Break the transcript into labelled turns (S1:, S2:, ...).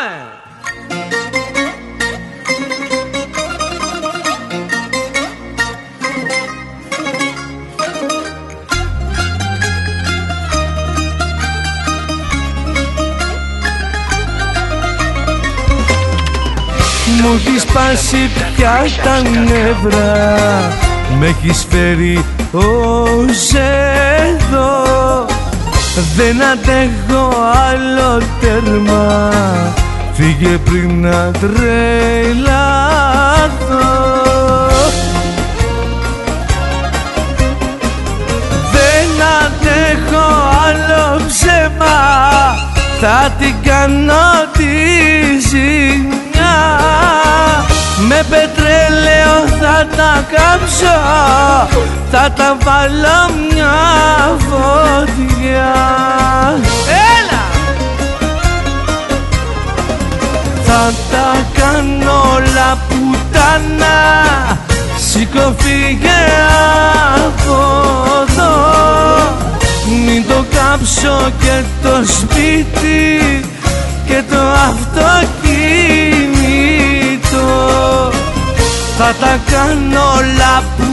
S1: Πάμε!
S2: Μου έχεις σπάσει πια τα νεύρα, με έχεις φέρει ως εδώ. Δεν αντέχω άλλο τέρμα, φύγε πριν να τρελαθώ. Δεν αντέχω άλλο ψέμα, θα την κάνω τη ζημιά. Με πετρέλαιο θα τα κάψω, θα τα βάλω μια φωτιά.
S1: Έλα!
S2: Θα τα κάνω όλα πουτάνα, σήκω φύγε από εδώ. Μην το κάψω και το σπίτι και το αυτοκίνητο, θα τα κάνω όλα που